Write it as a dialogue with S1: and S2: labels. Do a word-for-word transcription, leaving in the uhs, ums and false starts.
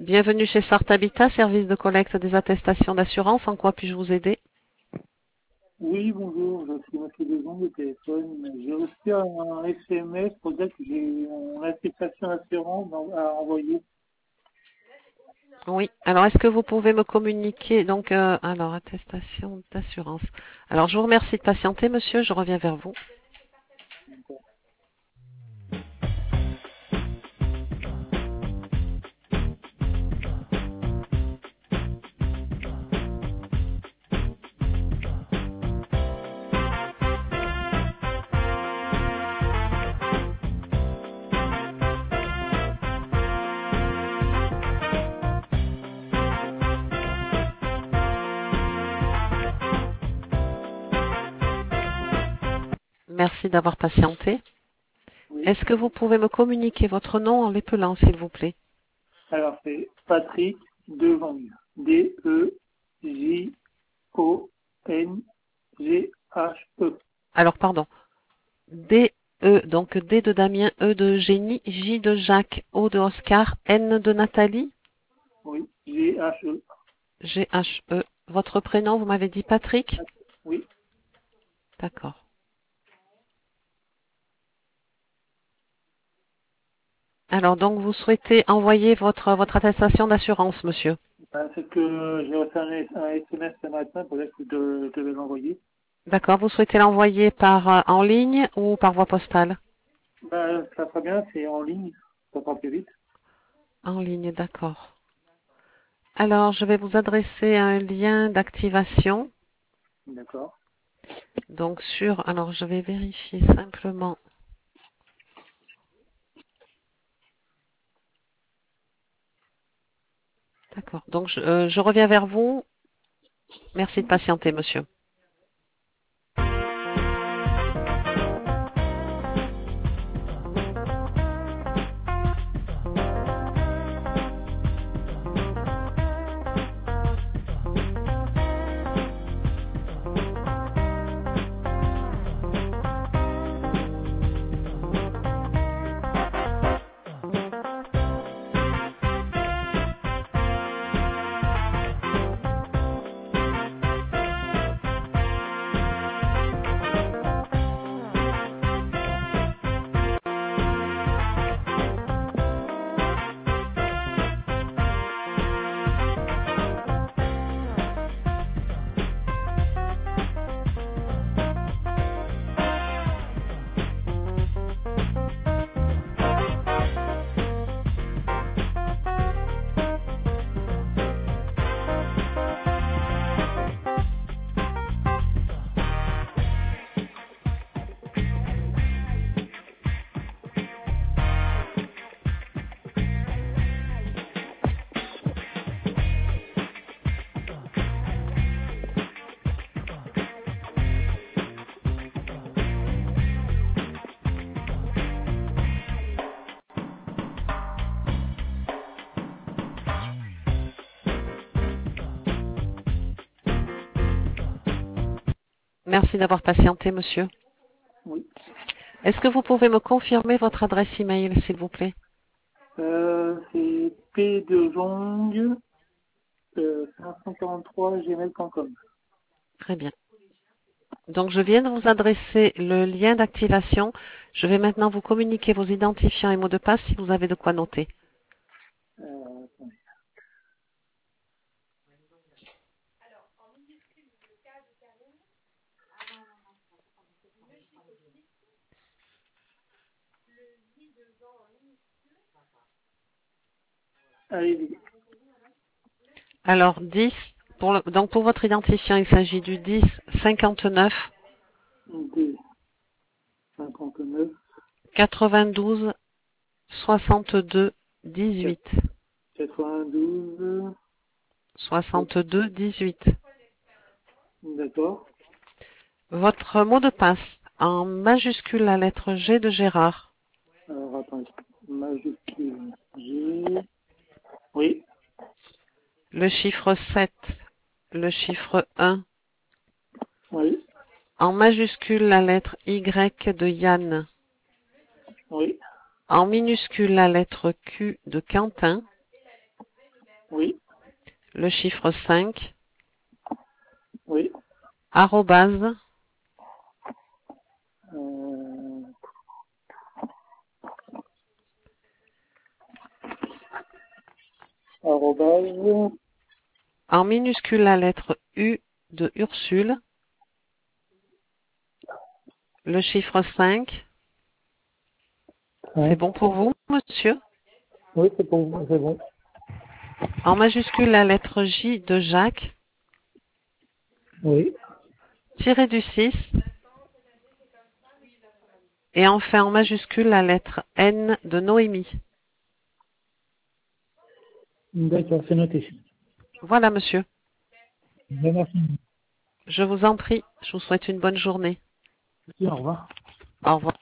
S1: Bienvenue chez Sart Habitat, service de collecte des attestations d'assurance. En quoi puis-je vous aider?
S2: Oui, bonjour, je suis Monsieur Deson au téléphone. J'ai reçu un S M S pour dire que j'ai une attestation d'assurance à envoyer.
S1: Oui. Alors, est-ce que vous pouvez me communiquer donc euh, alors attestation d'assurance. Alors, je vous remercie de patienter, monsieur. Je reviens vers vous. Merci d'avoir patienté.
S2: Oui.
S1: Est-ce que vous pouvez me communiquer votre nom en l'épelant, s'il vous plaît?
S2: Alors c'est Patrick Devang. D E J O N G H E.
S1: Alors, pardon. D E, donc D de Damien, E de Eugénie, J de Jacques, O de Oscar, N de Nathalie,
S2: Oui. G H E.
S1: G H E. Votre prénom, vous m'avez dit Patrick?
S2: Oui.
S1: D'accord. Alors, donc, vous souhaitez envoyer votre, votre attestation d'assurance, monsieur?
S2: Ben, c'est que j'ai reçu un, S- un S M S ce matin pour dire que je de- je devais l'envoyer.
S1: D'accord. Vous souhaitez l'envoyer par euh, en ligne ou par voie postale?
S2: Ben, ça sera bien, c'est en ligne, ça sera plus vite.
S1: En ligne, d'accord. Alors, je vais vous adresser un lien d'activation.
S2: D'accord.
S1: Donc, sur, alors, je vais vérifier simplement. D'accord. Donc, je, euh, je reviens vers vous. Merci de patienter, monsieur. Merci d'avoir patienté, monsieur.
S2: Oui.
S1: Est-ce que vous pouvez me confirmer votre adresse email, s'il vous plaît?
S2: Euh, c'est P de Jong, euh, cinq cent quarante-trois gmail point com.
S1: Très bien. Donc, je viens de vous adresser le lien d'activation. Je vais maintenant vous communiquer vos identifiants et mots de passe si vous avez de quoi noter.
S2: Euh, attendez. Allez-y.
S1: Alors, dix, pour le- donc pour votre identifiant, il s'agit du dix cinquante-neuf
S2: D cinquante-neuf
S1: quatre-vingt-douze soixante-deux dix-huit.
S2: quatre-vingt-douze.
S1: soixante-deux dix-huit.
S2: D'accord.
S1: Votre mot de passe en majuscule la lettre G de Gérard,
S2: Alors attendez. Majuscule G. Oui.
S1: le chiffre sept, le chiffre un,
S2: Oui.
S1: en majuscule la lettre Y de Yann,
S2: Oui.
S1: en minuscule la lettre Q de Quentin, le chiffre cinq,
S2: Oui.
S1: arrobase,
S2: Euh, arrobase,
S1: en minuscule la lettre U de Ursule, le chiffre cinq. C'est
S2: cinq.
S1: bon pour vous, monsieur?
S2: Oui, c'est pour vous, c'est bon.
S1: En majuscule la lettre J de Jacques,
S2: Oui.
S1: tiré du six, et enfin en majuscule la lettre N de Noémie.
S2: D'accord, c'est noté.
S1: Voilà, monsieur.
S2: Je vous remercie.
S1: Je vous en prie. Je vous souhaite une bonne journée.
S2: Merci, au revoir.
S1: Au revoir.